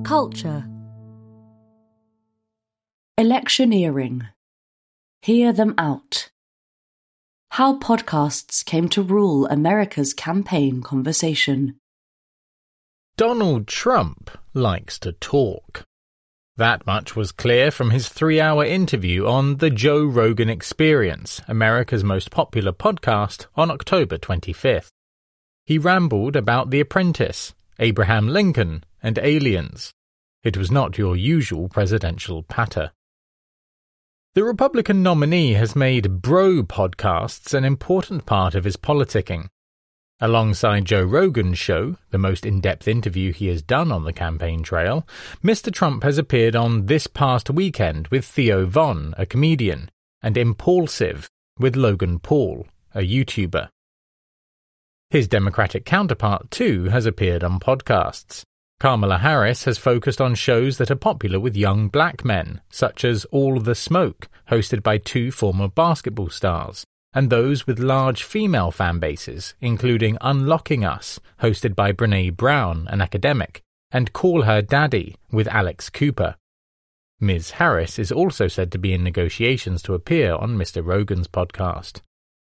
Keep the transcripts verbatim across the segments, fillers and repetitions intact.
Culture. Electioneering. Hear them out. How podcasts came to rule America's campaign conversation. Donald Trump likes to talk. That much was clear from his three-hour interview on The Joe Rogan Experience, America's most popular podcast, on October twenty-fifth. He rambled about The Apprentice, Abraham Lincoln, and aliens. It was not your usual presidential patter. The Republican nominee has made bro podcasts an important part of his politicking. Alongside Joe Rogan's show, the most in-depth interview he has done on the campaign trail, Mister Trump has appeared on This Past Weekend with Theo Von, a comedian, and Impulsive with Logan Paul, a YouTuber. His Democratic counterpart, too, has appeared on podcasts. Kamala Harris has focused on shows that are popular with young black men, such as All the Smoke, hosted by two former basketball stars, and those with large female fan bases, including Unlocking Us, hosted by Brené Brown, an academic, and Call Her Daddy with Alex Cooper. Miz Harris is also said to be in negotiations to appear on Mister Rogan's podcast.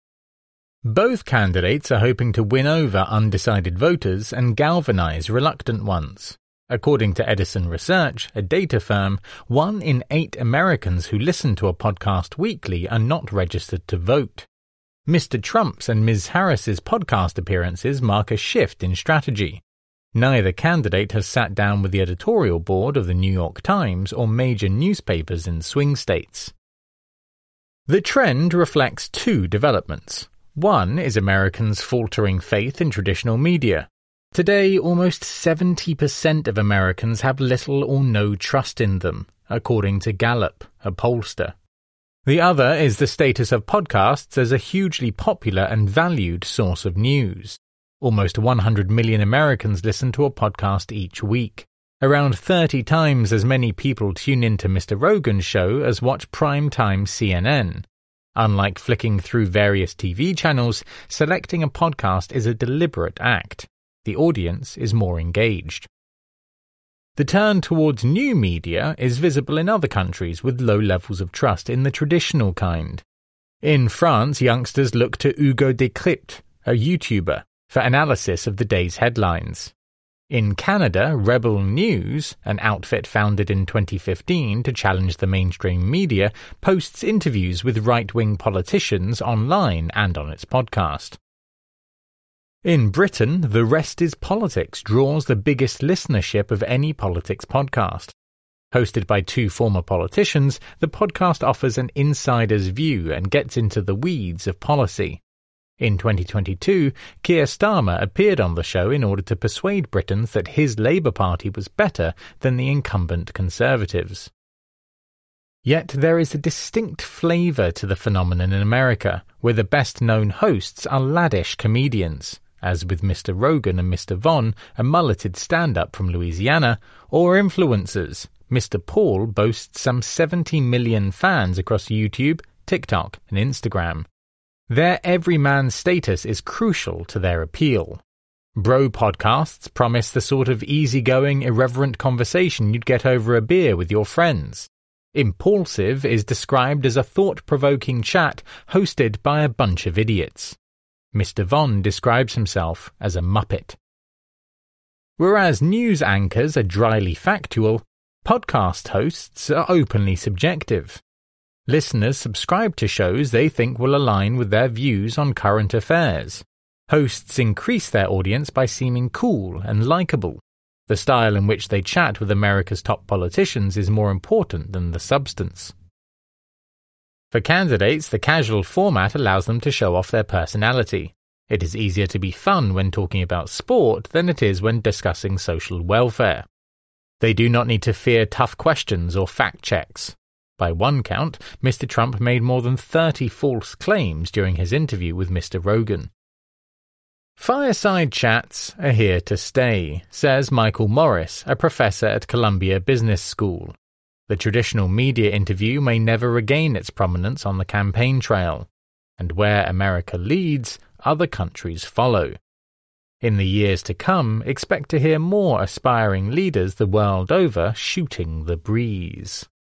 Both candidates are hoping to win over undecided voters and galvanize reluctant ones. According to Edison Research, a data firm, one in eight Americans who listen to a podcast weekly are not registered to vote. Mister Trump's and Miz Harris's podcast appearances mark a shift in strategy. Neither candidate has sat down with the editorial board of the New York Times or major newspapers in swing states. The trend reflects two developments. One is Americans' faltering faith in traditional media. Today, almost seventy percent of Americans have little or no trust in them, according to Gallup, a pollster. The other is the status of podcasts as a hugely popular and valued source of news. Almost one hundred million Americans listen to a podcast each week. Around thirty times as many people tune into Mister Rogan's show as watch primetime C N N. Unlike flicking through various T V channels, selecting a podcast is a deliberate act. The audience is more engaged. The turn towards new media is visible in other countries with low levels of trust in the traditional kind. In France, youngsters look to Hugo Décrypte, a YouTuber, for analysis of the day's headlines. In Canada, Rebel News, an outfit founded in twenty fifteen to challenge the mainstream media, posts interviews with right-wing politicians online and on its podcast. In Britain, The Rest is Politics draws the biggest listenership of any politics podcast. Hosted by two former politicians, the podcast offers an insider's view and gets into the weeds of policy. In twenty twenty-two, Keir Starmer appeared on the show in order to persuade Britons that his Labour Party was better than the incumbent Conservatives. Yet there is a distinct flavour to the phenomenon in America, where the best-known hosts are laddish comedians, as with Mister Rogan and Mister Von, a mulleted stand-up from Louisiana, or influencers. Mister Paul boasts some seventy million fans across YouTube, TikTok, and Instagram. Their everyman status is crucial to their appeal. Bro podcasts promise the sort of easygoing, irreverent conversation you'd get over a beer with your friends. Impulsive is described as a thought-provoking chat hosted by a bunch of idiots. Mister Von describes himself as a muppet. Whereas news anchors are dryly factual, podcast hosts are openly subjective. Listeners subscribe to shows they think will align with their views on current affairs. Hosts increase their audience by seeming cool and likable. The style in which they chat with America's top politicians is more important than the substance. For candidates, the casual format allows them to show off their personality. It is easier to be fun when talking about sport than it is when discussing social welfare. They do not need to fear tough questions or fact checks. By one count, Mister Trump made more than thirty false claims during his interview with Mister Rogan. Fireside chats are here to stay, says Michael Morris, a professor at Columbia Business School. The traditional media interview may never regain its prominence on the campaign trail, and where America leads, other countries follow. In the years to come, expect to hear more aspiring leaders the world over shooting the breeze.